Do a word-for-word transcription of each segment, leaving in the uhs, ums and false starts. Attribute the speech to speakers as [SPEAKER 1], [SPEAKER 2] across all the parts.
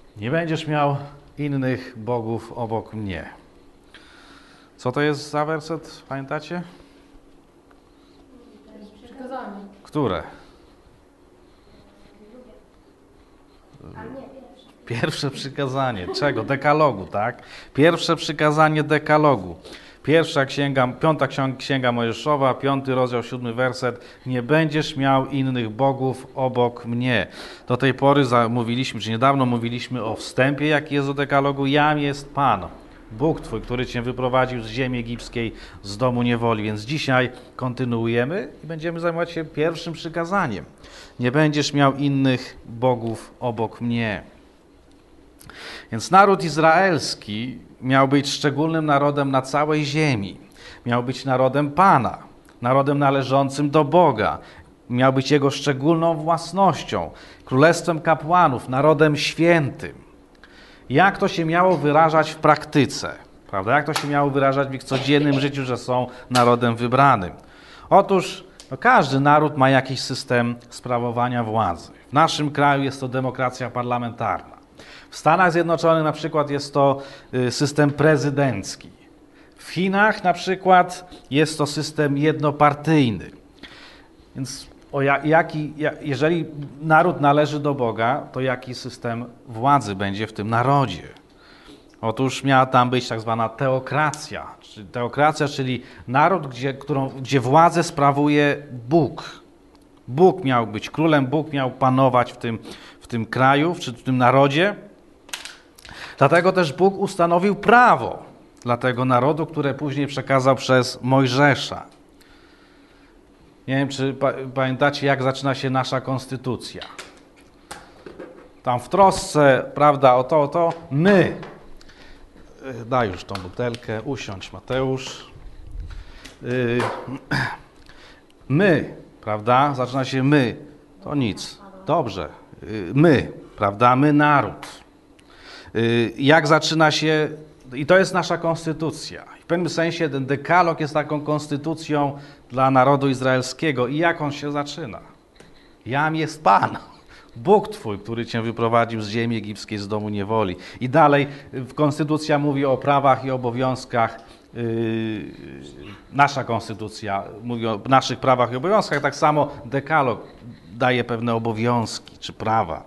[SPEAKER 1] Nie będziesz miał innych bogów obok mnie. Co to jest za werset, pamiętacie?
[SPEAKER 2] Przykazanie.
[SPEAKER 1] Które?
[SPEAKER 3] A nie, pierwsze.
[SPEAKER 1] Pierwsze przykazanie. Czego? Dekalogu, tak? Pierwsze przykazanie dekalogu. Pierwsza księga, piąta księga Mojżeszowa, piąty rozdział, siódmy werset. Nie będziesz miał innych bogów obok mnie. Do tej pory mówiliśmy, czy niedawno mówiliśmy o wstępie, jaki jest do dekalogu. Jam jest Pan, Bóg Twój, który Cię wyprowadził z ziemi egipskiej, z domu niewoli. Więc dzisiaj kontynuujemy i będziemy zajmować się pierwszym przykazaniem. Nie będziesz miał innych bogów obok mnie. Więc naród izraelski miał być szczególnym narodem na całej ziemi. Miał być narodem Pana, narodem należącym do Boga. Miał być Jego szczególną własnością, królestwem kapłanów, narodem świętym. Jak to się miało wyrażać w praktyce? Prawda? Jak to się miało wyrażać w ich codziennym życiu, że są narodem wybranym? Otóż no, każdy naród ma jakiś system sprawowania władzy. W naszym kraju jest to demokracja parlamentarna. W Stanach Zjednoczonych na przykład jest to system prezydencki. W Chinach na przykład jest to system jednopartyjny. Więc o jaki, jeżeli naród należy do Boga, to jaki system władzy będzie w tym narodzie? Otóż miała tam być tak zwana teokracja. Teokracja, czyli naród, gdzie, którą, gdzie władzę sprawuje Bóg. Bóg miał być królem, Bóg miał panować w tym, w tym kraju, czy w tym narodzie. Dlatego też Bóg ustanowił prawo dla tego narodu, które później przekazał przez Mojżesza. Nie wiem, czy pamiętacie, jak zaczyna się nasza konstytucja. Tam w trosce, prawda, o to, o to, my. Daj już tą butelkę, usiądź Mateusz. My, prawda, zaczyna się my. To nic, dobrze. My, prawda, my naród. Jak zaczyna się, i to jest nasza konstytucja. W pewnym sensie ten dekalog jest taką konstytucją dla narodu izraelskiego. I jak on się zaczyna? Jam jest Pan, Bóg Twój, który Cię wyprowadził z ziemi egipskiej, z domu niewoli. I dalej konstytucja mówi o prawach i obowiązkach. Yy, nasza konstytucja mówi o naszych prawach i obowiązkach. Tak samo dekalog daje pewne obowiązki czy prawa.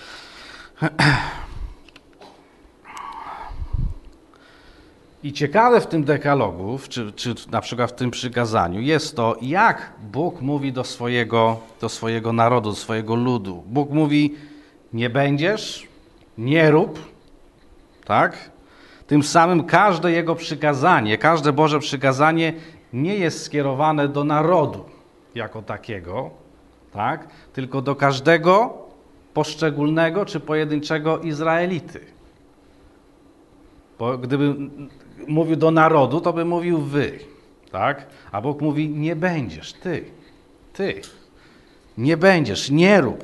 [SPEAKER 1] I ciekawe w tym dekalogu, czy, czy na przykład w tym przykazaniu, jest to, jak Bóg mówi do swojego, do swojego narodu, do swojego ludu. Bóg mówi, nie będziesz, nie rób, tak? Tym samym każde Jego przykazanie, każde Boże przykazanie nie jest skierowane do narodu jako takiego, tak? Tylko do każdego poszczególnego czy pojedynczego Izraelity. Bo gdyby mówił do narodu, to by mówił wy, tak? A Bóg mówi, nie będziesz, ty, ty, nie będziesz, nie rób.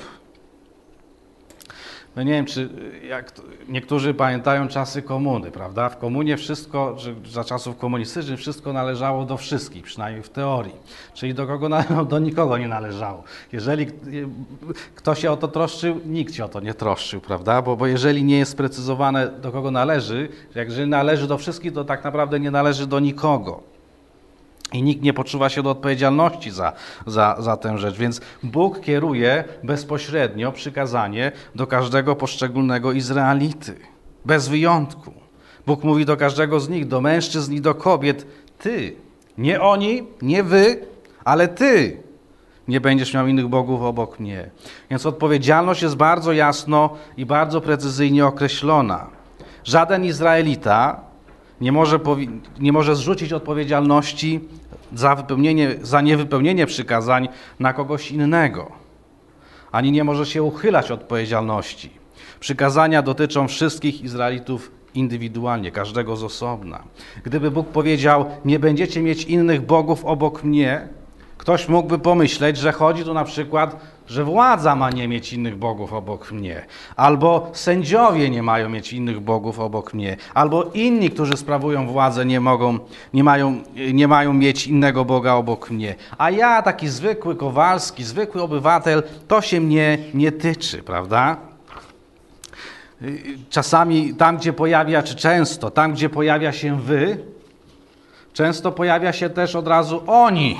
[SPEAKER 1] No nie wiem, czy jak to, niektórzy pamiętają czasy komuny, prawda? W komunie wszystko, że za czasów komunistycznych wszystko należało do wszystkich, przynajmniej w teorii. Czyli do kogo należało? Do nikogo nie należało. Jeżeli ktoś się o to troszczył, nikt się o to nie troszczył, prawda? Bo, bo jeżeli nie jest sprecyzowane, do kogo należy, jak jeżeli należy do wszystkich, to tak naprawdę nie należy do nikogo. I nikt nie poczuwa się do odpowiedzialności za, za, za tę rzecz. Więc Bóg kieruje bezpośrednio przykazanie do każdego poszczególnego Izraelity. Bez wyjątku. Bóg mówi do każdego z nich, do mężczyzn i do kobiet, ty, nie oni, nie wy, ale ty nie będziesz miał innych bogów obok mnie. Więc odpowiedzialność jest bardzo jasno i bardzo precyzyjnie określona. Żaden Izraelita nie może, nie może zrzucić odpowiedzialności za, wypełnienie, za niewypełnienie przykazań na kogoś innego. Ani nie może się uchylać od odpowiedzialności. Przykazania dotyczą wszystkich Izraelitów indywidualnie, każdego z osobna. Gdyby Bóg powiedział, nie będziecie mieć innych bogów obok mnie, ktoś mógłby pomyśleć, że chodzi tu na przykład, że władza ma nie mieć innych bogów obok mnie, albo sędziowie nie mają mieć innych bogów obok mnie, albo inni, którzy sprawują władzę, nie mogą, nie mają, nie mają mieć innego Boga obok mnie. A ja, taki zwykły Kowalski, zwykły obywatel, to się mnie nie tyczy, prawda? czasami tam, gdzie pojawia, czy często, tam, gdzie pojawia się wy, często pojawia się też od razu oni.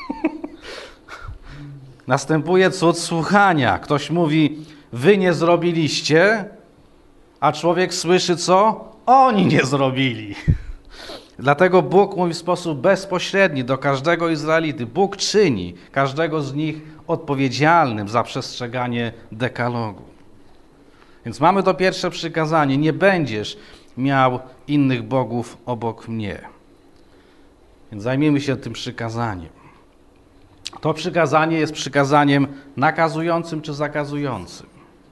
[SPEAKER 1] Następuje cud słuchania. Ktoś mówi, wy nie zrobiliście, a człowiek słyszy co? Oni nie zrobili. Dlatego Bóg mówi w sposób bezpośredni do każdego Izraelity. Bóg czyni każdego z nich odpowiedzialnym za przestrzeganie dekalogu. Więc mamy to pierwsze przykazanie. Nie będziesz miał innych bogów obok mnie. Więc zajmiemy się tym przykazaniem. To przykazanie jest przykazaniem nakazującym czy zakazującym?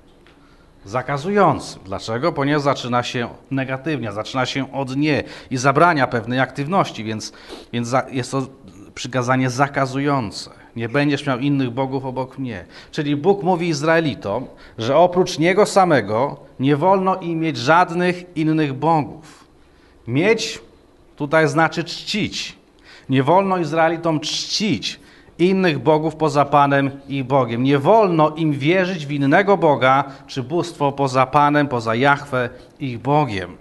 [SPEAKER 1] Zakazującym. Dlaczego? Ponieważ zaczyna się negatywnie, zaczyna się od nie i zabrania pewnej aktywności, więc, więc jest to przykazanie zakazujące. Nie będziesz miał innych bogów obok mnie. Czyli Bóg mówi Izraelitom, że oprócz Niego samego nie wolno im mieć żadnych innych bogów. Mieć tutaj znaczy czcić. Nie wolno Izraelitom czcić innych bogów poza Panem i Bogiem. Nie wolno im wierzyć w innego Boga, czy bóstwo poza Panem, poza Jahwe, ich Bogiem.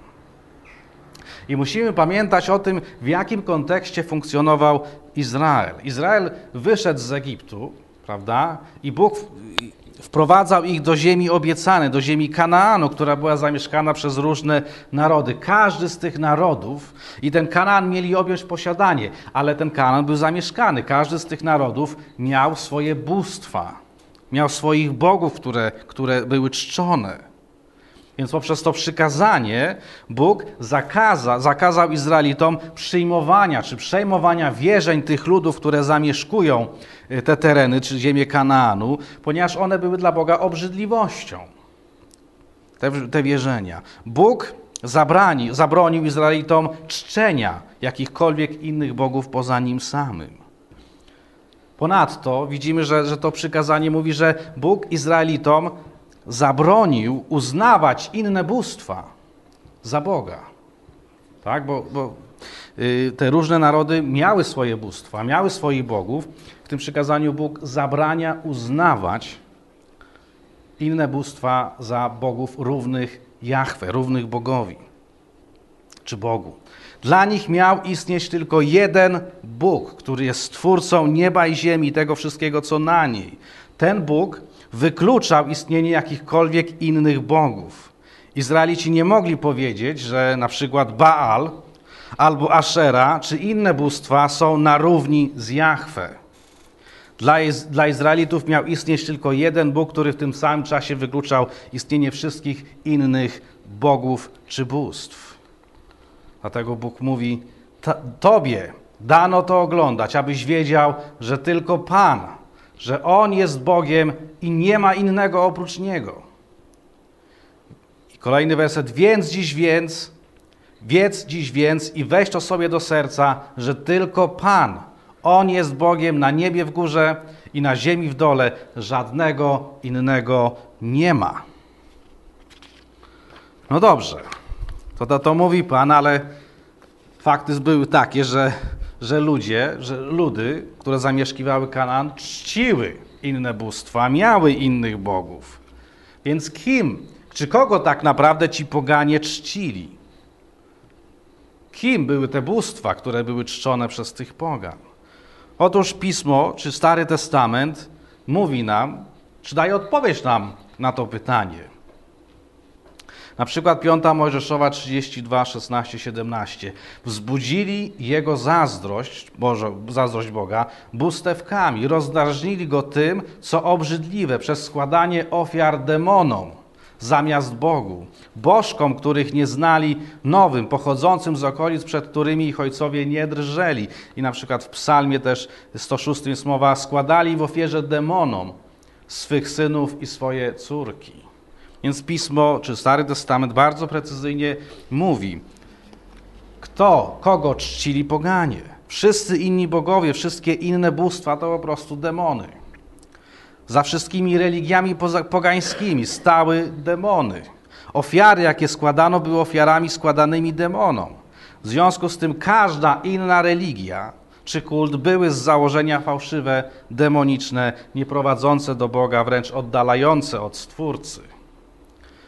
[SPEAKER 1] I musimy pamiętać o tym, w jakim kontekście funkcjonował Izrael. Izrael wyszedł z Egiptu, prawda? I Bóg wprowadzał ich do ziemi obiecanej, do ziemi Kanaanu, która była zamieszkana przez różne narody. Każdy z tych narodów i ten Kanaan mieli objąć posiadanie, ale ten Kanaan był zamieszkany. Każdy z tych narodów miał swoje bóstwa, miał swoich bogów, które, które były czczone. Więc poprzez to przykazanie Bóg zakaza, zakazał Izraelitom przyjmowania czy przejmowania wierzeń tych ludów, które zamieszkują te tereny, czy ziemię Kanaanu, ponieważ one były dla Boga obrzydliwością. Te, te wierzenia. Bóg zabrani, zabronił Izraelitom czczenia jakichkolwiek innych bogów poza Nim samym. Ponadto widzimy, że, że to przykazanie mówi, że Bóg Izraelitom zabronił uznawać inne bóstwa za Boga. Tak? Bo, bo y, te różne narody miały swoje bóstwa, miały swoich bogów. W tym przykazaniu Bóg zabrania uznawać inne bóstwa za bogów równych Jahwe, równych Bogowi czy Bogu. Dla nich miał istnieć tylko jeden Bóg, który jest stwórcą nieba i ziemi, tego wszystkiego, co na niej. Ten Bóg wykluczał istnienie jakichkolwiek innych bogów. Izraelici nie mogli powiedzieć, że na przykład Baal albo Ashera czy inne bóstwa są na równi z Jahwe. Dla, dla Izraelitów miał istnieć tylko jeden Bóg, który w tym samym czasie wykluczał istnienie wszystkich innych bogów czy bóstw. Dlatego Bóg mówi, Tobie dano to oglądać, abyś wiedział, że tylko Pan, że On jest Bogiem i nie ma innego oprócz Niego. I kolejny werset, więc dziś więc, wiedz dziś więc i weź to sobie do serca, że tylko Pan, On jest Bogiem na niebie w górze i na ziemi w dole, żadnego innego nie ma. No dobrze, to, to, to mówi Pan, ale fakty były takie, że że ludzie, że ludy, które zamieszkiwały Kanaan, czciły inne bóstwa, miały innych bogów. Więc kim, czy kogo tak naprawdę ci poganie czcili? Kim były te bóstwa, które były czczone przez tych pogan? Otóż Pismo, czy Stary Testament mówi nam, czy daje odpowiedź nam na to pytanie. Na przykład piąta Mojżeszowa trzydzieści dwa, szesnaście, siedemnaście. Wzbudzili jego zazdrość, Boże, zazdrość Boga, bóstewkami, rozdrażnili go tym, co obrzydliwe, przez składanie ofiar demonom zamiast Bogu, bożkom, których nie znali, nowym, pochodzącym z okolic, przed którymi ich ojcowie nie drżeli. I na przykład w psalmie też sto szóstym jest mowa, składali w ofierze demonom swych synów i swoje córki. Więc Pismo, czy Stary Testament bardzo precyzyjnie mówi, kto, kogo czcili poganie. Wszyscy inni bogowie, wszystkie inne bóstwa to po prostu demony. Za wszystkimi religiami pogańskimi stały demony. Ofiary, jakie składano, były ofiarami składanymi demonom. W związku z tym każda inna religia czy kult były z założenia fałszywe, demoniczne, nieprowadzące do Boga, wręcz oddalające od Stwórcy.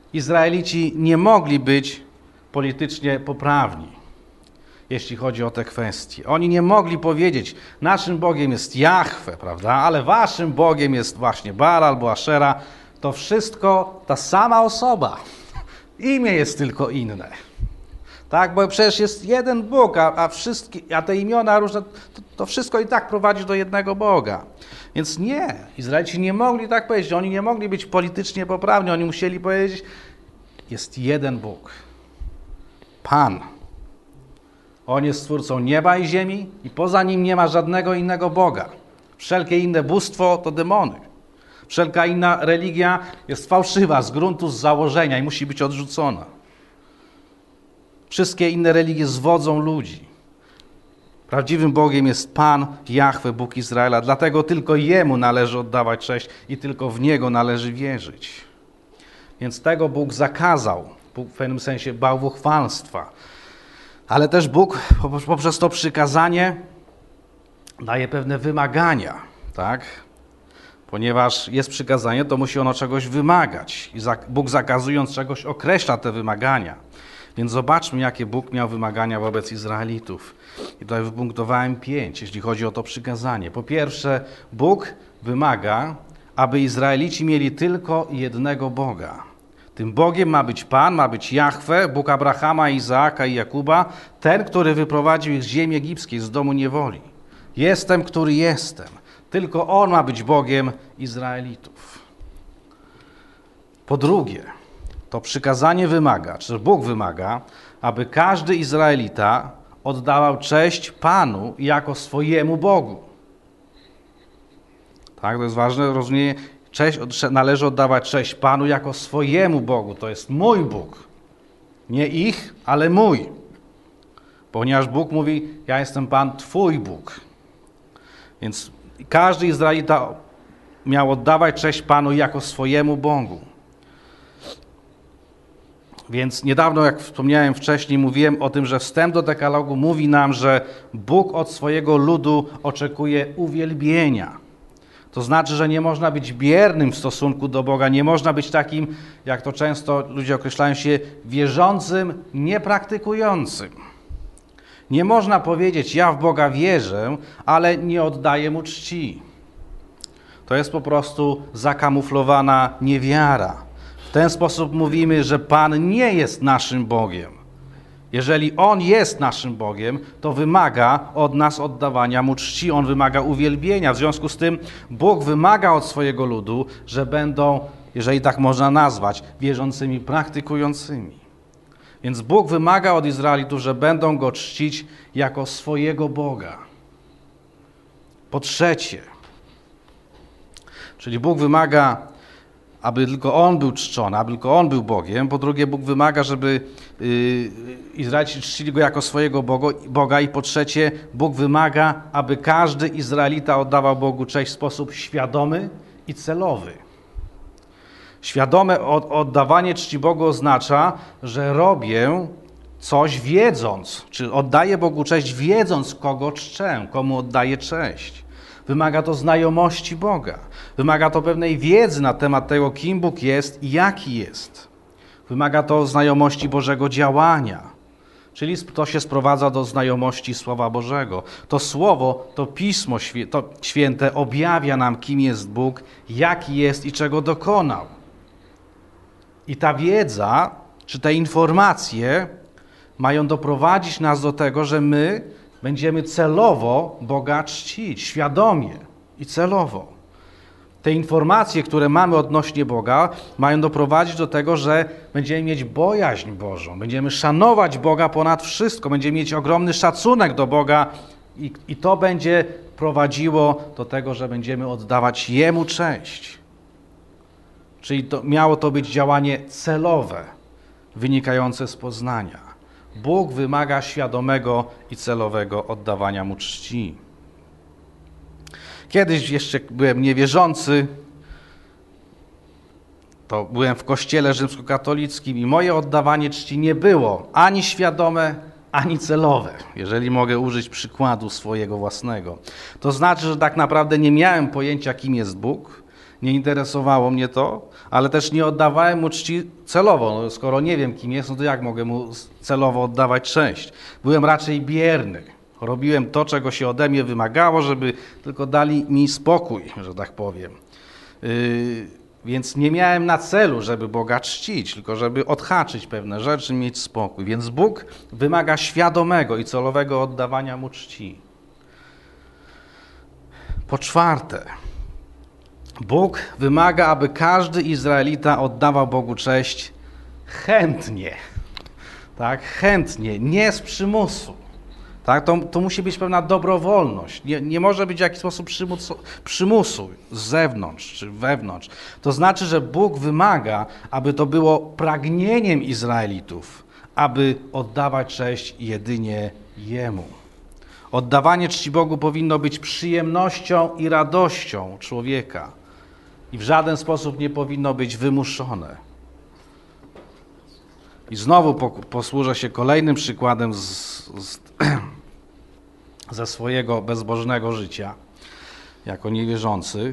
[SPEAKER 1] Izraelici nie mogli być politycznie poprawni, jeśli chodzi o te kwestie. Oni nie mogli powiedzieć, naszym Bogiem jest Jahwe, prawda, ale waszym Bogiem jest właśnie Baal albo Aszera. To wszystko ta sama osoba. Imię jest tylko inne. Tak, bo przecież jest jeden Bóg, a, a, wszystkie, a te imiona różne, to, to wszystko i tak prowadzi do jednego Boga. Więc nie, Izraelici nie mogli tak powiedzieć, oni nie mogli być politycznie poprawni, oni musieli powiedzieć, jest jeden Bóg, Pan. On jest Stwórcą nieba i ziemi i poza Nim nie ma żadnego innego Boga. Wszelkie inne bóstwo to demony. Wszelka inna religia jest fałszywa z gruntu, z założenia i musi być odrzucona. Wszystkie inne religie zwodzą ludzi. Prawdziwym Bogiem jest Pan, Jahwe, Bóg Izraela. Dlatego tylko Jemu należy oddawać cześć i tylko w Niego należy wierzyć. Więc tego Bóg zakazał, Bóg w pewnym sensie bałwochwalstwa. Ale też Bóg poprzez to przykazanie daje pewne wymagania, tak? Ponieważ jest przykazanie, to musi ono czegoś wymagać. I Bóg zakazując czegoś określa te wymagania. Więc zobaczmy, jakie Bóg miał wymagania wobec Izraelitów. I tutaj wypunktowałem pięć, jeśli chodzi o to przykazanie. Po pierwsze, Bóg wymaga, aby Izraelici mieli tylko jednego Boga. Tym Bogiem ma być Pan, ma być Jahwe, Bóg Abrahama, Izaaka i Jakuba, ten, który wyprowadził ich z ziemi egipskiej, z domu niewoli. Jestem, który jestem. Tylko On ma być Bogiem Izraelitów. Po drugie, to przykazanie wymaga, czy Bóg wymaga, aby każdy Izraelita oddawał cześć Panu jako swojemu Bogu. Tak, to jest ważne rozumienie. Cześć, należy oddawać cześć Panu jako swojemu Bogu. To jest mój Bóg. Nie ich, ale mój. Ponieważ Bóg mówi, ja jestem Pan, Twój Bóg. Więc każdy Izraelita miał oddawać cześć Panu jako swojemu Bogu. Więc niedawno, jak wspomniałem wcześniej, mówiłem o tym, że wstęp do dekalogu mówi nam, że Bóg od swojego ludu oczekuje uwielbienia. To znaczy, że nie można być biernym w stosunku do Boga, nie można być takim, jak to często ludzie określają się, wierzącym, niepraktykującym. Nie można powiedzieć, ja w Boga wierzę, ale nie oddaję Mu czci. To jest po prostu zakamuflowana niewiara. W ten sposób mówimy, że Pan nie jest naszym Bogiem. Jeżeli On jest naszym Bogiem, to wymaga od nas oddawania Mu czci, On wymaga uwielbienia. W związku z tym Bóg wymaga od swojego ludu, że będą, jeżeli tak można nazwać, wierzącymi praktykującymi. Więc Bóg wymaga od Izraelitów, że będą Go czcić jako swojego Boga. Po trzecie, czyli Bóg wymaga, aby tylko On był czczony, aby tylko On był Bogiem. Po drugie, Bóg wymaga, żeby yy, Izraelici czcili Go jako swojego Boga. I po trzecie, Bóg wymaga, aby każdy Izraelita oddawał Bogu cześć w sposób świadomy i celowy. Świadome oddawanie czci Bogu oznacza, że robię coś wiedząc, czy oddaję Bogu cześć wiedząc, kogo czczę, komu oddaję cześć. Wymaga to znajomości Boga. Wymaga to pewnej wiedzy na temat tego, kim Bóg jest i jaki jest. Wymaga to znajomości Bożego działania. Czyli to się sprowadza do znajomości Słowa Bożego. To Słowo, to Pismo Święte objawia nam, kim jest Bóg, jaki jest i czego dokonał. I ta wiedza, czy te informacje mają doprowadzić nas do tego, że my będziemy celowo Boga czcić, świadomie i celowo. Te informacje, które mamy odnośnie Boga, mają doprowadzić do tego, że będziemy mieć bojaźń Bożą, będziemy szanować Boga ponad wszystko, będziemy mieć ogromny szacunek do Boga i, i to będzie prowadziło do tego, że będziemy oddawać Jemu cześć. Czyli to, miało to być działanie celowe, wynikające z poznania. Bóg wymaga świadomego i celowego oddawania Mu czci. Kiedyś jeszcze byłem niewierzący, to byłem w kościele rzymskokatolickim i moje oddawanie czci nie było ani świadome, ani celowe, jeżeli mogę użyć przykładu swojego własnego. To znaczy, że tak naprawdę nie miałem pojęcia, kim jest Bóg, Nie interesowało mnie to, ale też nie oddawałem mu czci celowo. No, skoro nie wiem, kim jest, no to jak mogę mu celowo oddawać cześć? Byłem raczej bierny. Robiłem to, czego się ode mnie wymagało, żeby tylko dali mi spokój, że tak powiem. Yy, więc nie miałem na celu, żeby Boga czcić, tylko żeby odhaczyć pewne rzeczy, mieć spokój. Więc Bóg wymaga świadomego i celowego oddawania mu czci. Po czwarte, Bóg wymaga, aby każdy Izraelita oddawał Bogu cześć chętnie. Tak, chętnie, nie z przymusu. Tak, to, to musi być pewna dobrowolność. Nie, nie może być w jakiś sposób przymusu, przymusu z zewnątrz czy wewnątrz. To znaczy, że Bóg wymaga, aby to było pragnieniem Izraelitów, aby oddawać cześć jedynie Jemu. Oddawanie czci Bogu powinno być przyjemnością i radością człowieka i w żaden sposób nie powinno być wymuszone. I znowu posłużę się kolejnym przykładem z, z, ze swojego bezbożnego życia, jako niewierzący.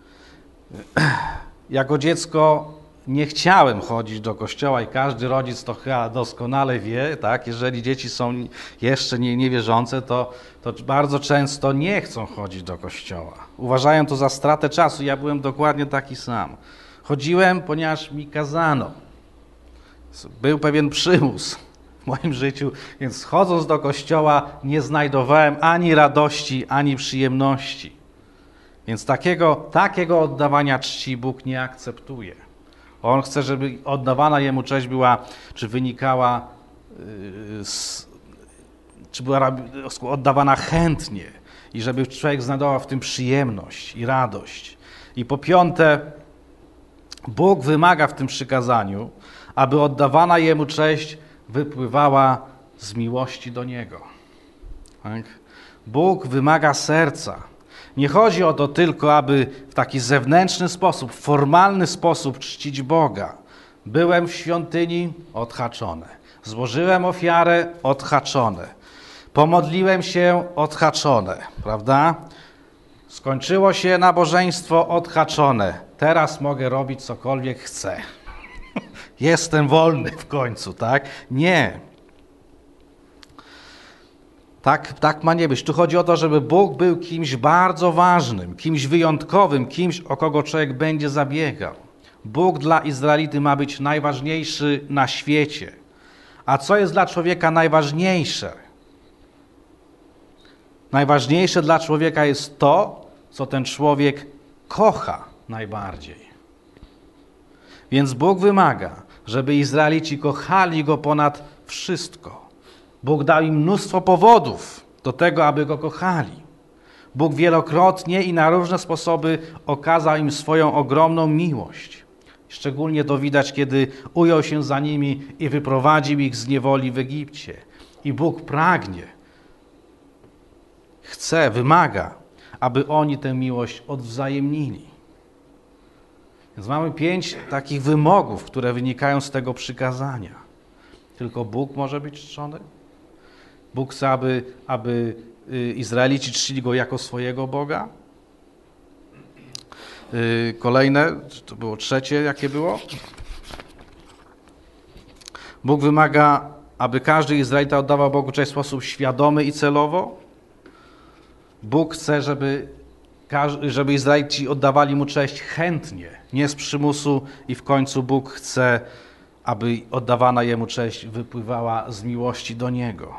[SPEAKER 1] Jako dziecko nie chciałem chodzić do kościoła i każdy rodzic to chyba doskonale wie, tak? Jeżeli dzieci są jeszcze nie, niewierzące, to, to bardzo często nie chcą chodzić do kościoła. Uważają to za stratę czasu. Ja byłem dokładnie taki sam. Chodziłem, ponieważ mi kazano. Był pewien przymus w moim życiu, więc chodząc do kościoła nie znajdowałem ani radości, ani przyjemności. Więc takiego, takiego oddawania czci Bóg nie akceptuje. On chce, żeby oddawana Jemu cześć była, czy wynikała, yy, z, czy była oddawana chętnie i żeby człowiek znajdował w tym przyjemność i radość. I po piąte, Bóg wymaga w tym przykazaniu, aby oddawana Jemu cześć wypływała z miłości do Niego. Tak? Bóg wymaga serca. Nie chodzi o to tylko, aby w taki zewnętrzny sposób, formalny sposób czcić Boga. Byłem w świątyni, odhaczone. Złożyłem ofiarę, odhaczone. Pomodliłem się, odhaczone. Prawda? Skończyło się nabożeństwo, odhaczone. Teraz mogę robić cokolwiek chcę. Jestem wolny w końcu, tak? Nie. Tak, tak ma nie być. Tu chodzi o to, żeby Bóg był kimś bardzo ważnym, kimś wyjątkowym, kimś, o kogo człowiek będzie zabiegał. Bóg dla Izraelity ma być najważniejszy na świecie. A co jest dla człowieka najważniejsze? Najważniejsze dla człowieka jest to, co ten człowiek kocha najbardziej. Więc Bóg wymaga, żeby Izraelici kochali Go ponad wszystko. Bóg dał im mnóstwo powodów do tego, aby Go kochali. Bóg wielokrotnie i na różne sposoby okazał im swoją ogromną miłość. Szczególnie to widać, kiedy ujął się za nimi i wyprowadził ich z niewoli w Egipcie. I Bóg pragnie, chce, wymaga, aby oni tę miłość odwzajemnili. Więc mamy pięć takich wymogów, które wynikają z tego przykazania. Tylko Bóg może być czczony. Bóg chce, aby, aby Izraelici czcili Go jako swojego Boga. Kolejne, to było trzecie, jakie było? Bóg wymaga, aby każdy Izraelita oddawał Bogu cześć w sposób świadomy i celowo. Bóg chce, żeby, żeby Izraelici oddawali Mu cześć chętnie, nie z przymusu i w końcu Bóg chce, aby oddawana Jemu cześć wypływała z miłości do Niego.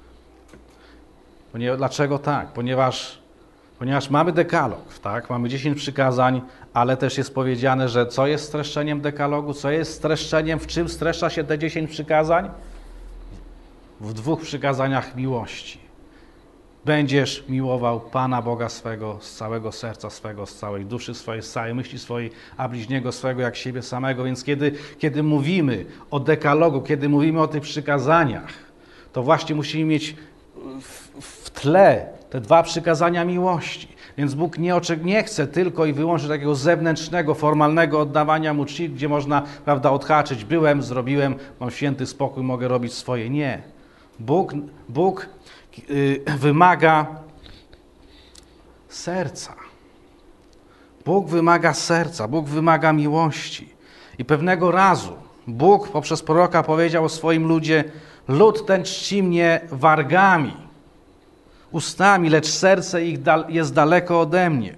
[SPEAKER 1] Dlaczego tak? Ponieważ, ponieważ mamy dekalog, tak? Mamy dziesięć przykazań, ale też jest powiedziane, że co jest streszczeniem dekalogu, co jest streszczeniem, w czym streszcza się te dziesięć przykazań? W dwóch przykazaniach miłości. Będziesz miłował Pana Boga swego z całego serca swego, z całej duszy swojej, z całej myśli swojej, a bliźniego swego jak siebie samego. Więc kiedy, kiedy mówimy o dekalogu, kiedy mówimy o tych przykazaniach, to właśnie musimy mieć w, w tle te dwa przykazania miłości. Więc Bóg nie, nie chce tylko i wyłącznie takiego zewnętrznego, formalnego oddawania Mu czci, gdzie można, prawda, odhaczyć. Byłem, zrobiłem, mam święty spokój, mogę robić swoje. Nie. Bóg, Bóg wymaga serca. Bóg wymaga serca, Bóg wymaga miłości. I pewnego razu Bóg poprzez proroka powiedział o swoim ludzie: lud ten czci mnie wargami, ustami, lecz serce ich jest daleko ode mnie.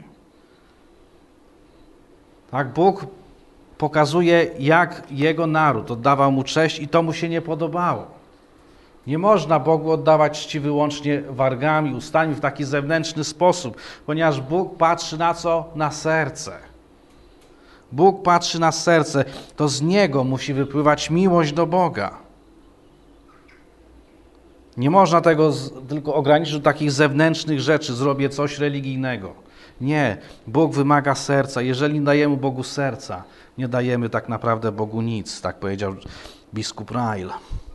[SPEAKER 1] Tak, Bóg pokazuje, jak Jego naród oddawał Mu cześć i to Mu się nie podobało. Nie można Bogu oddawać czci wyłącznie wargami, ustami w taki zewnętrzny sposób, ponieważ Bóg patrzy na co? Na serce. Bóg patrzy na serce, to z Niego musi wypływać miłość do Boga. Nie można tego z, tylko ograniczyć do takich zewnętrznych rzeczy, zrobię coś religijnego. Nie, Bóg wymaga serca. Jeżeli nie dajemy Bogu serca, nie dajemy tak naprawdę Bogu nic, tak powiedział biskup Ryle.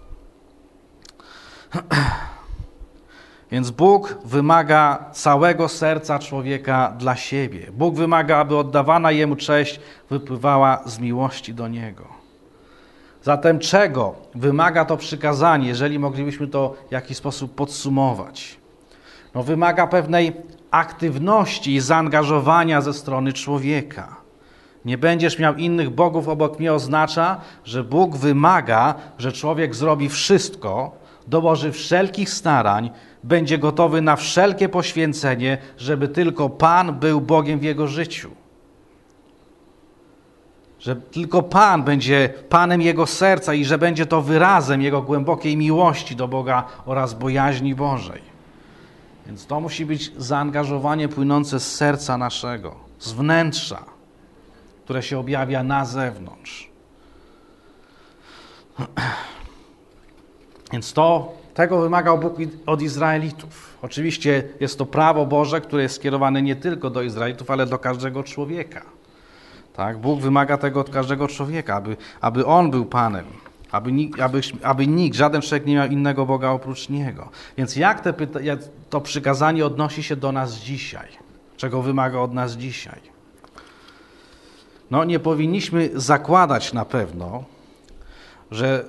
[SPEAKER 1] Więc Bóg wymaga całego serca człowieka dla siebie. Bóg wymaga, aby oddawana Jemu cześć wypływała z miłości do Niego. Zatem czego wymaga to przykazanie, jeżeli moglibyśmy to w jakiś sposób podsumować? No, wymaga pewnej aktywności i zaangażowania ze strony człowieka. Nie będziesz miał innych bogów obok mnie oznacza, że Bóg wymaga, że człowiek zrobi wszystko, dołoży wszelkich starań, będzie gotowy na wszelkie poświęcenie, żeby tylko Pan był Bogiem w jego życiu. Że tylko Pan będzie Panem jego serca i że będzie to wyrazem jego głębokiej miłości do Boga oraz bojaźni Bożej. Więc to musi być zaangażowanie płynące z serca naszego, z wnętrza, które się objawia na zewnątrz. Więc to, tego wymagał Bóg od Izraelitów. Oczywiście jest to prawo Boże, które jest skierowane nie tylko do Izraelitów, ale do każdego człowieka. Tak? Bóg wymaga tego od każdego człowieka, aby, aby On był Panem, aby, aby, aby nikt, żaden człowiek nie miał innego Boga oprócz Niego. Więc jak, te, jak to przykazanie odnosi się do nas dzisiaj? Czego wymaga od nas dzisiaj? No nie powinniśmy zakładać na pewno, że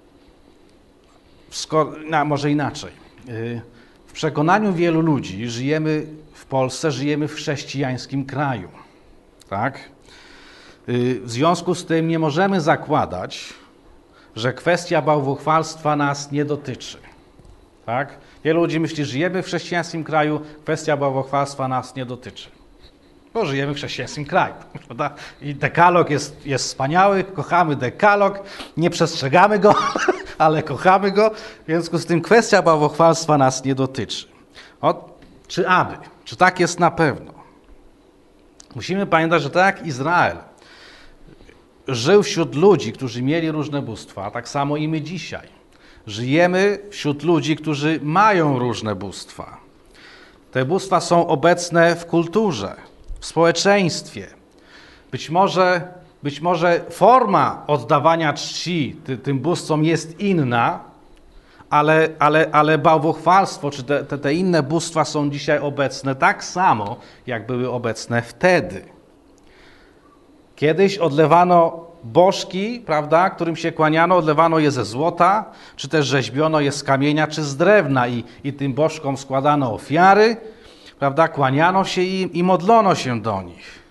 [SPEAKER 1] Skoro, no, może inaczej. W przekonaniu wielu ludzi żyjemy w Polsce, żyjemy w chrześcijańskim kraju. Tak? W związku z tym nie możemy zakładać, że kwestia bałwochwalstwa nas nie dotyczy. Tak? Wielu ludzi myśli, że żyjemy w chrześcijańskim kraju, kwestia bałwochwalstwa nas nie dotyczy. Bo żyjemy w chrześcijańskim kraju. Prawda? I dekalog jest, jest wspaniały, kochamy dekalog, nie przestrzegamy go, ale kochamy go, w związku z tym kwestia bałwochwalstwa nas nie dotyczy. O, czy aby? Czy tak jest na pewno? Musimy pamiętać, że tak jak Izrael żył wśród ludzi, którzy mieli różne bóstwa, tak samo i my dzisiaj. Żyjemy wśród ludzi, którzy mają różne bóstwa. Te bóstwa są obecne w kulturze, w społeczeństwie. Być może, być może forma oddawania czci ty, tym bóstwom jest inna, ale, ale, ale bałwochwalstwo czy te, te, te inne bóstwa są dzisiaj obecne tak samo, jak były obecne wtedy. Kiedyś odlewano bożki, prawda, którym się kłaniano, odlewano je ze złota, czy też rzeźbiono je z kamienia, czy z drewna i, i tym bożkom składano ofiary, prawda, kłaniano się im i modlono się do nich.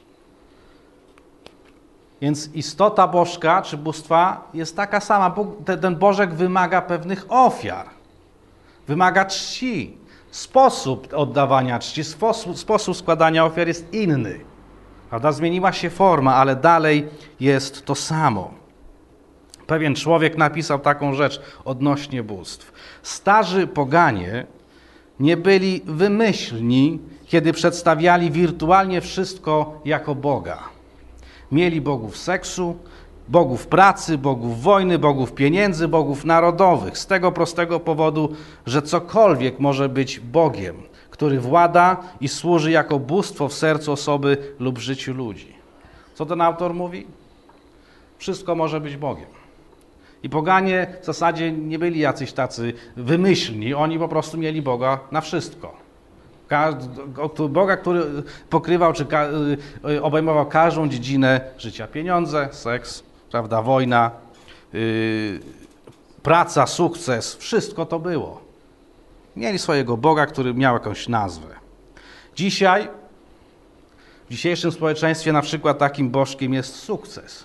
[SPEAKER 1] Więc istota bożka czy bóstwa jest taka sama. Bóg, ten, ten bożek wymaga pewnych ofiar, wymaga czci. Sposób oddawania czci, sposób, sposób składania ofiar jest inny. Prawda? Zmieniła się forma, ale dalej jest to samo. Pewien człowiek napisał taką rzecz odnośnie bóstw. Starzy poganie nie byli wymyślni, kiedy przedstawiali wirtualnie wszystko jako Boga. Mieli bogów seksu, bogów pracy, bogów wojny, bogów pieniędzy, bogów narodowych. Z tego prostego powodu, że cokolwiek może być Bogiem, który włada i służy jako bóstwo w sercu osoby lub w życiu ludzi. Co ten autor mówi? Wszystko może być Bogiem. I poganie w zasadzie nie byli jacyś tacy wymyślni, oni po prostu mieli Boga na wszystko. Boga, który pokrywał czy obejmował każdą dziedzinę życia. Pieniądze, seks, prawda, wojna, yy, praca, sukces, wszystko to było. Mieli swojego Boga, który miał jakąś nazwę. Dzisiaj W dzisiejszym społeczeństwie na przykład takim bożkiem jest sukces.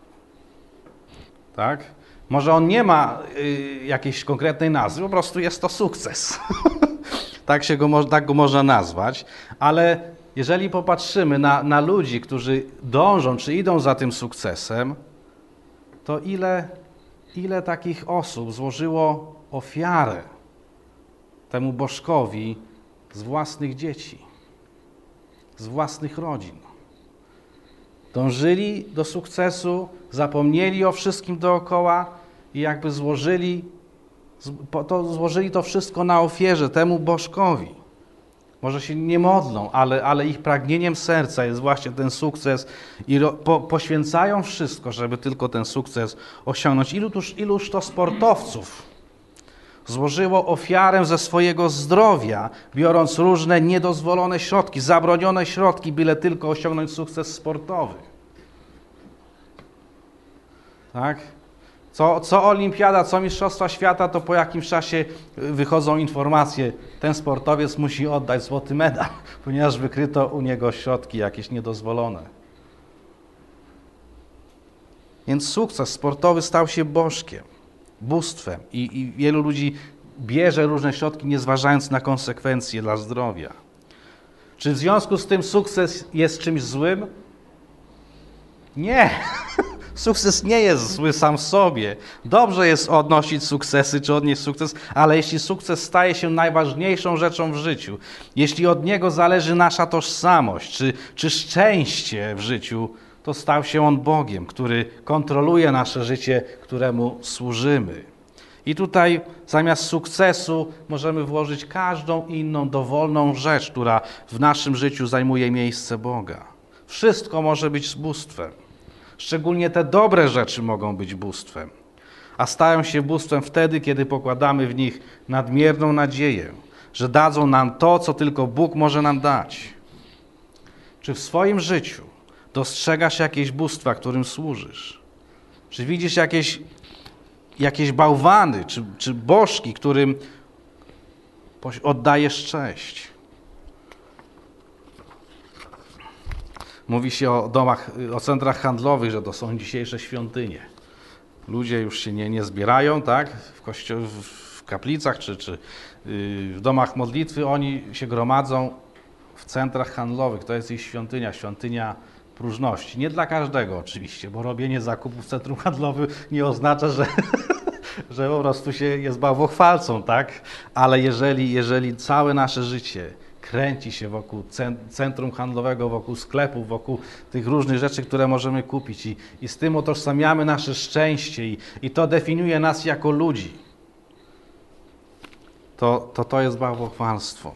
[SPEAKER 1] Tak? Może on nie ma y, jakiejś konkretnej nazwy, po prostu jest to sukces. tak, się go, tak go można nazwać, ale jeżeli popatrzymy na, na ludzi, którzy dążą czy idą za tym sukcesem, to ile, ile takich osób złożyło ofiarę temu bożkowi z własnych dzieci, z własnych rodzin. Dążyli do sukcesu, zapomnieli o wszystkim dookoła i jakby złożyli to, złożyli to wszystko na ofierze temu bożkowi. Może się nie modlą, ale, ale ich pragnieniem serca jest właśnie ten sukces i ro, po, poświęcają wszystko, żeby tylko ten sukces osiągnąć. Iluż, iluż to sportowców złożyło ofiarę ze swojego zdrowia, biorąc różne niedozwolone środki, zabronione środki, byle tylko osiągnąć sukces sportowy. Tak? Co, co olimpiada, co mistrzostwa świata, to po jakimś czasie wychodzą informacje, ten sportowiec musi oddać złoty medal, ponieważ wykryto u niego środki jakieś niedozwolone. Więc sukces sportowy stał się bożkiem, bóstwem i, i wielu ludzi bierze różne środki, nie zważając na konsekwencje dla zdrowia. Czy w związku z tym sukces jest czymś złym? Nie. Sukces nie jest zły sam w sobie. Dobrze jest odnosić sukcesy, czy odnieść sukces, ale jeśli sukces staje się najważniejszą rzeczą w życiu, jeśli od niego zależy nasza tożsamość, czy, czy szczęście w życiu, to stał się on Bogiem, który kontroluje nasze życie, któremu służymy. I tutaj zamiast sukcesu możemy włożyć każdą inną dowolną rzecz, która w naszym życiu zajmuje miejsce Boga. Wszystko może być bóstwem. Szczególnie te dobre rzeczy mogą być bóstwem, a stają się bóstwem wtedy, kiedy pokładamy w nich nadmierną nadzieję, że dadzą nam to, co tylko Bóg może nam dać. Czy w swoim życiu dostrzegasz jakieś bóstwa, którym służysz? Czy widzisz jakieś, jakieś bałwany, czy, czy bożki, którym oddajesz cześć? Mówi się o domach, o centrach handlowych, że to są dzisiejsze świątynie. Ludzie już się nie, nie zbierają, tak? W, kościo- w kaplicach czy, czy w domach modlitwy, oni się gromadzą w centrach handlowych. To jest ich świątynia, świątynia próżności. Nie dla każdego oczywiście, bo robienie zakupów w centrum handlowym nie oznacza, że, że po prostu się jest bałwochwalcą, tak? Ale jeżeli, jeżeli całe nasze życie kręci się wokół centrum handlowego, wokół sklepów, wokół tych różnych rzeczy, które możemy kupić i, i z tym utożsamiamy nasze szczęście i, i to definiuje nas jako ludzi, to to, to jest bałwochwalstwo.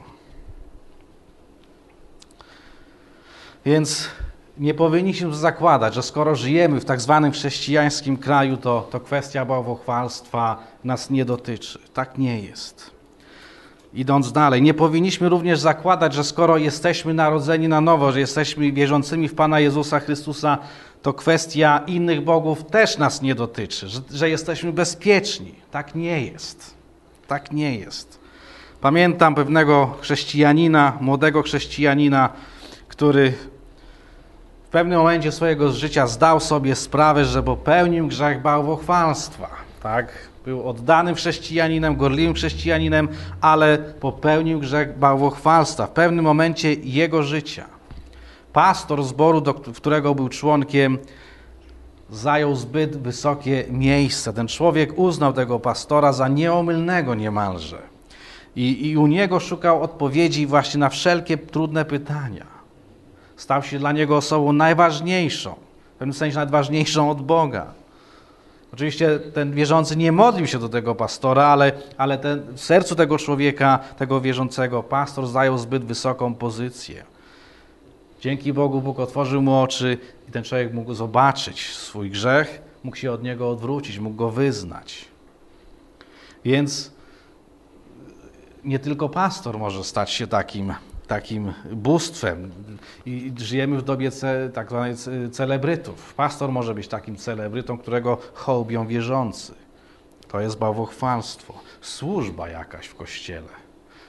[SPEAKER 1] Więc nie powinniśmy zakładać, że skoro żyjemy w tak zwanym chrześcijańskim kraju, to, to kwestia bałwochwalstwa nas nie dotyczy. Tak nie jest. Idąc dalej, nie powinniśmy również zakładać, że skoro jesteśmy narodzeni na nowo, że jesteśmy wierzącymi w Pana Jezusa Chrystusa, to kwestia innych bogów też nas nie dotyczy, że, że jesteśmy bezpieczni. Tak nie jest. Tak nie jest. Pamiętam pewnego chrześcijanina, młodego chrześcijanina, który w pewnym momencie swojego życia zdał sobie sprawę, że popełnił grzech bałwochwalstwa. Tak? Był oddanym chrześcijaninem, gorliwym chrześcijaninem, ale popełnił grzech bałwochwalstwa w pewnym momencie jego życia. Pastor zboru, do którego był członkiem, zajął zbyt wysokie miejsce. Ten człowiek uznał tego pastora za nieomylnego niemalże. I, i u niego szukał odpowiedzi właśnie na wszelkie trudne pytania. Stał się dla niego osobą najważniejszą, w pewnym sensie najważniejszą od Boga. Oczywiście ten wierzący nie modlił się do tego pastora, ale, ale ten, w sercu tego człowieka, tego wierzącego, pastor zajął zbyt wysoką pozycję. Dzięki Bogu Bóg otworzył mu oczy i ten człowiek mógł zobaczyć swój grzech, mógł się od niego odwrócić, mógł go wyznać. Więc nie tylko pastor może stać się takim, takim bóstwem. I żyjemy w dobie ce, tak zwanych celebrytów. Pastor może być takim celebrytą, którego hołbią wierzący. To jest bałwochwalstwo. Służba jakaś w kościele.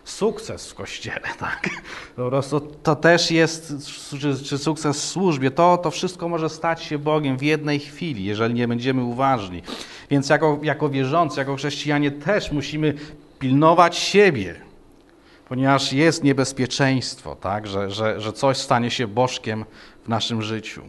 [SPEAKER 1] sukces w Kościele, tak? Po prostu to też jest, czy, czy sukces w służbie, to, to wszystko może stać się Bogiem w jednej chwili, jeżeli nie będziemy uważni. Więc jako, jako wierzący, jako chrześcijanie też musimy pilnować siebie, ponieważ jest niebezpieczeństwo, tak? że, że, że coś stanie się bożkiem w naszym życiu.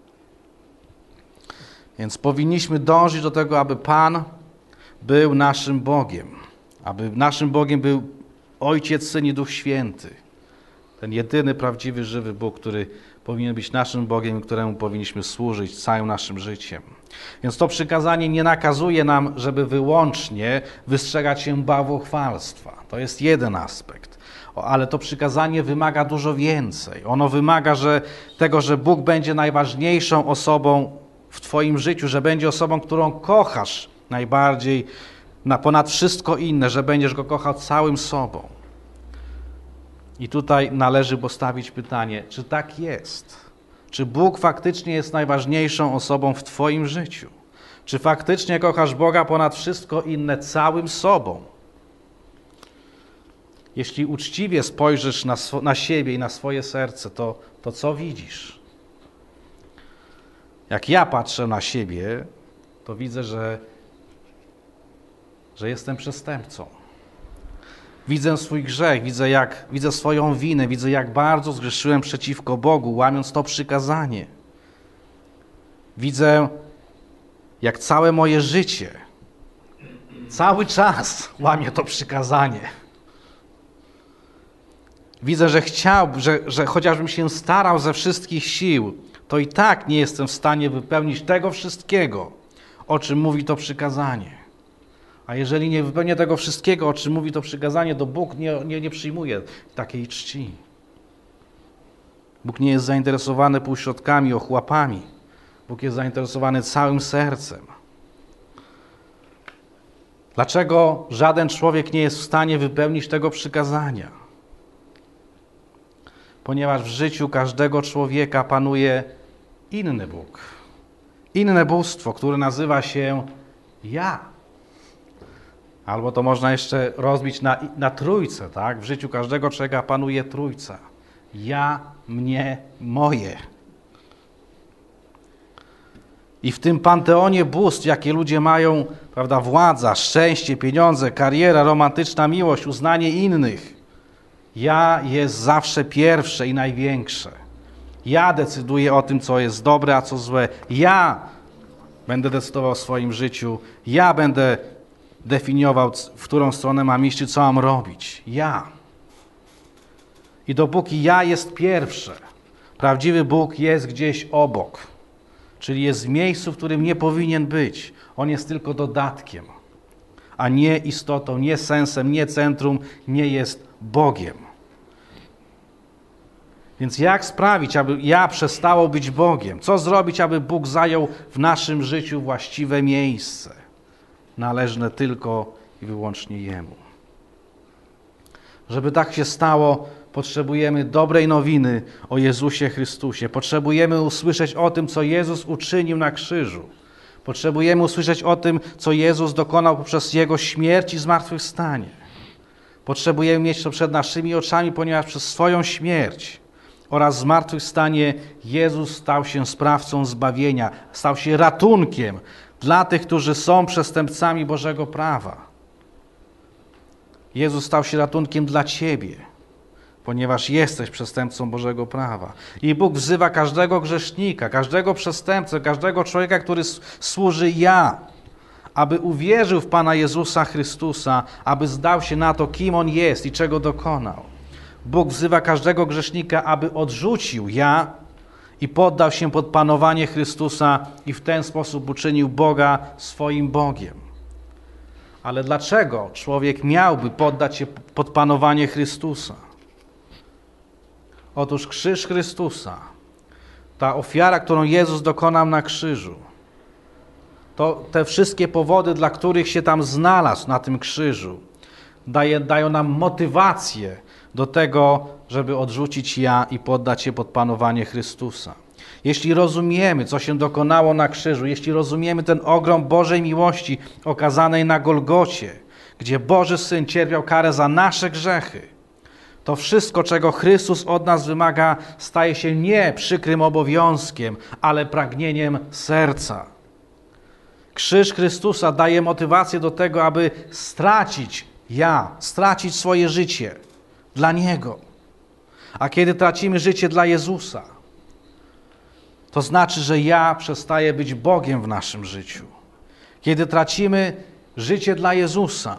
[SPEAKER 1] Więc powinniśmy dążyć do tego, aby Pan był naszym Bogiem, aby naszym Bogiem był Ojciec, Syn i Duch Święty. Ten jedyny, prawdziwy, żywy Bóg, który powinien być naszym Bogiem i któremu powinniśmy służyć całym naszym życiem. Więc to przykazanie nie nakazuje nam, żeby wyłącznie wystrzegać się bałwochwalstwa. To jest jeden aspekt. Ale to przykazanie wymaga dużo więcej. Ono wymaga że tego, że Bóg będzie najważniejszą osobą w Twoim życiu, że będzie osobą, którą kochasz najbardziej, na ponad wszystko inne, że będziesz Go kochał całym sobą. I tutaj należy postawić pytanie, czy tak jest? Czy Bóg faktycznie jest najważniejszą osobą w Twoim życiu? Czy faktycznie kochasz Boga ponad wszystko inne całym sobą? Jeśli uczciwie spojrzysz na, sw- na siebie i na swoje serce, to, to co widzisz? Jak ja patrzę na siebie, to widzę, że, że jestem przestępcą. Widzę swój grzech, widzę, jak, widzę swoją winę, widzę, jak bardzo zgrzeszyłem przeciwko Bogu, łamiąc to przykazanie. Widzę, jak całe moje życie, cały czas łamie to przykazanie. Widzę, że chciał, że, że chociażbym się starał ze wszystkich sił, to i tak nie jestem w stanie wypełnić tego wszystkiego, o czym mówi to przykazanie. A jeżeli nie wypełnię tego wszystkiego, o czym mówi to przykazanie, to Bóg nie, nie, nie przyjmuje takiej czci. Bóg nie jest zainteresowany półśrodkami, ochłapami. Bóg jest zainteresowany całym sercem. Dlaczego żaden człowiek nie jest w stanie wypełnić tego przykazania? Ponieważ w życiu każdego człowieka panuje inny Bóg. Inne bóstwo, które nazywa się ja. Albo to można jeszcze rozbić na, na trójcę, tak? W życiu każdego człowieka panuje trójca. Ja, mnie, moje. I w tym panteonie bóstw, jakie ludzie mają, prawda, władza, szczęście, pieniądze, kariera, romantyczna miłość, uznanie innych, ja jest zawsze pierwsze i największe. Ja decyduję o tym, co jest dobre, a co złe. Ja będę decydował o swoim życiu. Ja będę definiował, w którą stronę mam iść, co mam robić. Ja. I dopóki ja jest pierwsze, prawdziwy Bóg jest gdzieś obok. Czyli jest w miejscu, w którym nie powinien być. On jest tylko dodatkiem, a nie istotą, nie sensem, nie centrum, nie jest Bogiem. Więc jak sprawić, aby ja przestało być Bogiem? Co zrobić, aby Bóg zajął w naszym życiu właściwe miejsce, należne tylko i wyłącznie Jemu? Żeby tak się stało, potrzebujemy dobrej nowiny o Jezusie Chrystusie. Potrzebujemy usłyszeć o tym, co Jezus uczynił na krzyżu. Potrzebujemy usłyszeć o tym, co Jezus dokonał poprzez Jego śmierć i zmartwychwstanie. Potrzebujemy mieć to przed naszymi oczami, ponieważ przez swoją śmierć oraz zmartwychwstanie Jezus stał się sprawcą zbawienia, stał się ratunkiem dla tych, którzy są przestępcami Bożego prawa. Jezus stał się ratunkiem dla ciebie, ponieważ jesteś przestępcą Bożego prawa. I Bóg wzywa każdego grzesznika, każdego przestępcę, każdego człowieka, który służy ja, aby uwierzył w Pana Jezusa Chrystusa, aby zdał się na to, kim On jest i czego dokonał. Bóg wzywa każdego grzesznika, aby odrzucił ja i poddał się pod panowanie Chrystusa i w ten sposób uczynił Boga swoim Bogiem. Ale dlaczego człowiek miałby poddać się pod panowanie Chrystusa? Otóż krzyż Chrystusa, ta ofiara, którą Jezus dokonał na krzyżu, to te wszystkie powody, dla których się tam znalazł na tym krzyżu, daje, dają nam motywację do tego, żeby odrzucić ja i poddać się pod panowanie Chrystusa. Jeśli rozumiemy, co się dokonało na krzyżu, jeśli rozumiemy ten ogrom Bożej miłości okazanej na Golgocie, gdzie Boży Syn cierpiał karę za nasze grzechy, to wszystko, czego Chrystus od nas wymaga, staje się nie przykrym obowiązkiem, ale pragnieniem serca. Krzyż Chrystusa daje motywację do tego, aby stracić ja, stracić swoje życie dla Niego. A kiedy tracimy życie dla Jezusa, to znaczy, że ja przestaję być Bogiem w naszym życiu. Kiedy tracimy życie dla Jezusa,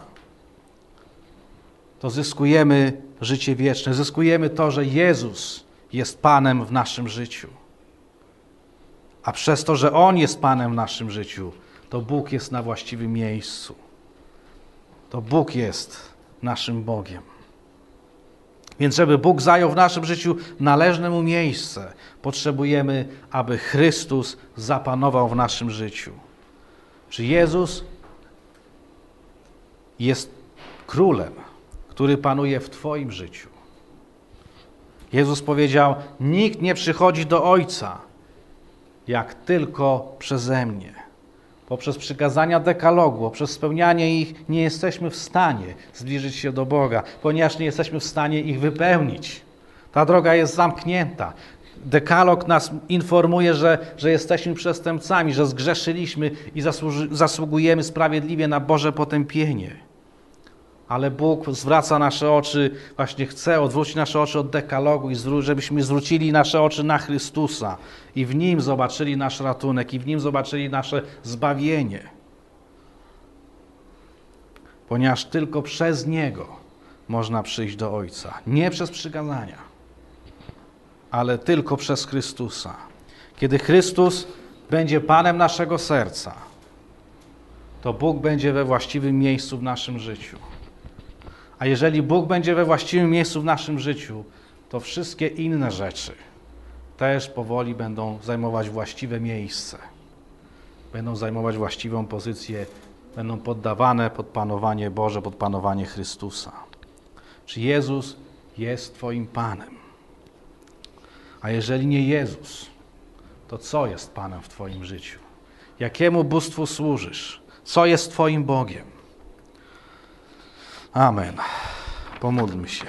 [SPEAKER 1] to zyskujemy życie wieczne. Zyskujemy to, że Jezus jest Panem w naszym życiu. A przez to, że On jest Panem w naszym życiu, to Bóg jest na właściwym miejscu. To Bóg jest naszym Bogiem. Więc żeby Bóg zajął w naszym życiu należne Mu miejsce, potrzebujemy, aby Chrystus zapanował w naszym życiu. Czy Jezus jest królem, który panuje w Twoim życiu? Jezus powiedział, nikt nie przychodzi do Ojca, jak tylko przeze mnie. Poprzez przykazania dekalogu, poprzez spełnianie ich nie jesteśmy w stanie zbliżyć się do Boga, ponieważ nie jesteśmy w stanie ich wypełnić. Ta droga jest zamknięta. Dekalog nas informuje, że, że jesteśmy przestępcami, że zgrzeszyliśmy i zasłuży, zasługujemy sprawiedliwie na Boże potępienie. Ale Bóg zwraca nasze oczy, właśnie chce odwrócić nasze oczy od dekalogu i zwró- żebyśmy zwrócili nasze oczy na Chrystusa i w Nim zobaczyli nasz ratunek i w Nim zobaczyli nasze zbawienie. Ponieważ tylko przez Niego można przyjść do Ojca. Nie przez przykazania, ale tylko przez Chrystusa. Kiedy Chrystus będzie Panem naszego serca, to Bóg będzie we właściwym miejscu w naszym życiu. A jeżeli Bóg będzie we właściwym miejscu w naszym życiu, to wszystkie inne rzeczy też powoli będą zajmować właściwe miejsce. Będą zajmować właściwą pozycję, będą poddawane pod panowanie Boże, pod panowanie Chrystusa. Czy Jezus jest Twoim Panem? A jeżeli nie Jezus, to co jest Panem w Twoim życiu? Jakiemu bóstwu służysz? Co jest Twoim Bogiem? Amen. Pomódlmy się.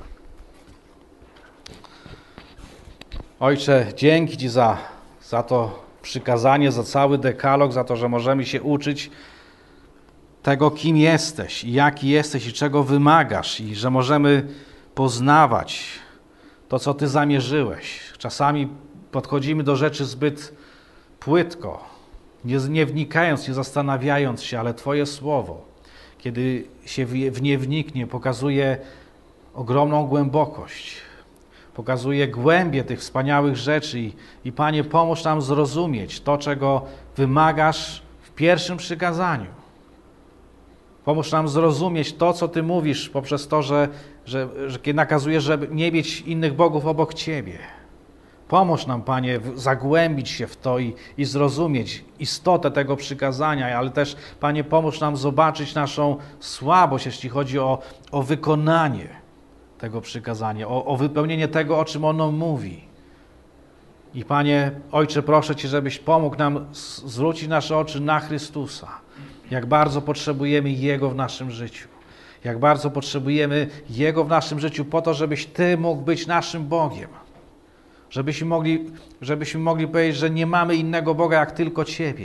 [SPEAKER 1] Ojcze, dzięki Ci za, za to przykazanie, za cały dekalog, za to, że możemy się uczyć tego, kim jesteś i jaki jesteś i czego wymagasz i że możemy poznawać to, co Ty zamierzyłeś. Czasami podchodzimy do rzeczy zbyt płytko, nie, nie wnikając, nie zastanawiając się, ale Twoje słowo, kiedy się w nie wniknie, pokazuje ogromną głębokość, pokazuje głębię tych wspaniałych rzeczy i, i Panie, pomóż nam zrozumieć to, czego wymagasz w pierwszym przykazaniu. Pomóż nam zrozumieć to, co Ty mówisz poprzez to, że, że, że nakazujesz, żeby nie mieć innych bogów obok Ciebie. Pomóż nam, Panie, zagłębić się w to i, i zrozumieć istotę tego przykazania, ale też, Panie, pomóż nam zobaczyć naszą słabość, jeśli chodzi o, o wykonanie tego przykazania, o, o wypełnienie tego, o czym ono mówi. I Panie, Ojcze, proszę Cię, żebyś pomógł nam zwrócić nasze oczy na Chrystusa. Jak bardzo potrzebujemy Jego w naszym życiu. Jak bardzo potrzebujemy Jego w naszym życiu po to, żebyś Ty mógł być naszym Bogiem. Żebyśmy mogli, żebyśmy mogli powiedzieć, że nie mamy innego Boga jak tylko Ciebie.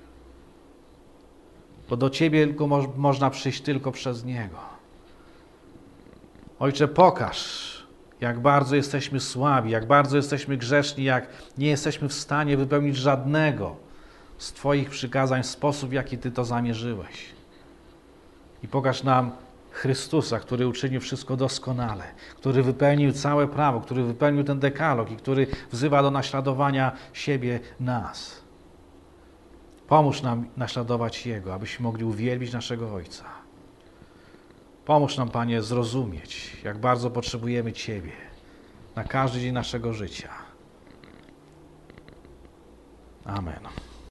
[SPEAKER 1] Bo do Ciebie tylko mo- można przyjść tylko przez Niego. Ojcze, pokaż, jak bardzo jesteśmy słabi, jak bardzo jesteśmy grzeszni, jak nie jesteśmy w stanie wypełnić żadnego z Twoich przykazań w sposób, w jaki Ty to zamierzyłeś. I pokaż nam Chrystusa, który uczynił wszystko doskonale, który wypełnił całe prawo, który wypełnił ten dekalog i który wzywa do naśladowania siebie nas. Pomóż nam naśladować Jego, abyśmy mogli uwielbić naszego Ojca. Pomóż nam, Panie, zrozumieć, jak bardzo potrzebujemy Ciebie na każdy dzień naszego życia. Amen.